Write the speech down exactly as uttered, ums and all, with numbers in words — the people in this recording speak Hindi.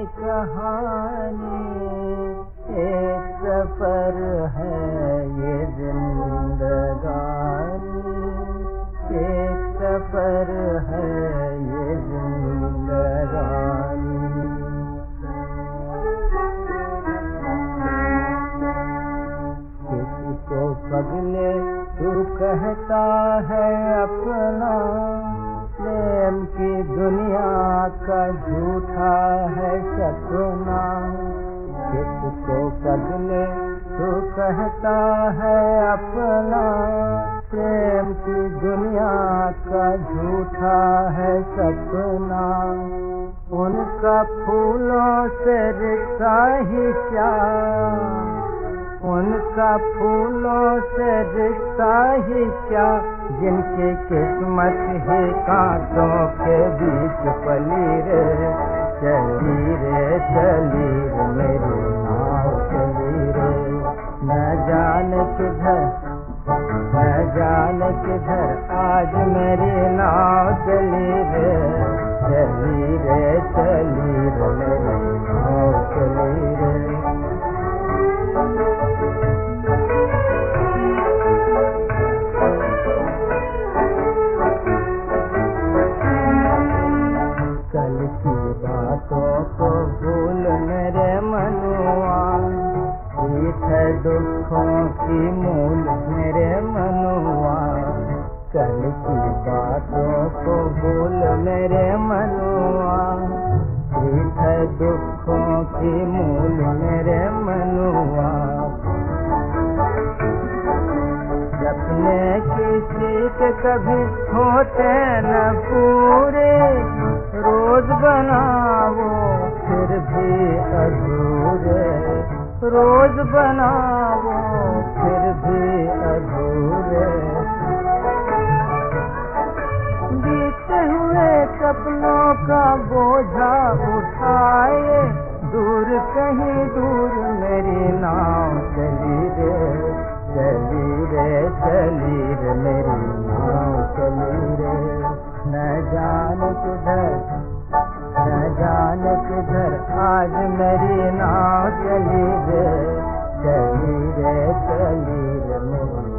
कहानी, एक सफर है ये जिंदगानी, एक सफर है ये जिंदगानी। किसी को पगले तू कहता है अपना, प्रेम की दुनिया का झूठा है सपना। किसको पगले तू कहता है अपना, प्रेम की दुनिया का झूठा है सपना। उनका फूलों से रिश्ता ही क्या, उनका फूलों से रिश्ता ही क्या, जिनकी किस्मत ही कांटों के बीच पली रे। चली रे चली रे मेरी नाव चली रे, न जाने किधर न जाने किधर आज मेरी नाव चली रे। चली रे चली रे मेरी नाव चली रे। कल की बातों को भूल मेरे मनुआ, प्रीत है दुखों की मूल मेरे मनुआ। कल की बातों को भूल मेरे मनुआ, प्रीत है दुखों की मूल मेरे मनुआ। सपने किसी के कभी होते न पूरे, रोज बनाओ फिर भी अधूरे, रोज बनाओ फिर भी अधूरे। बीते हुए सपनों का बोझा उठाए, दूर कहीं दूर मेरी नाव चली रे। चली रे चली रे मेरी नाव चली रे, न जाने किधर न जाने किधर आज मेरी नाव चली रे। चली रे चली रे मेरी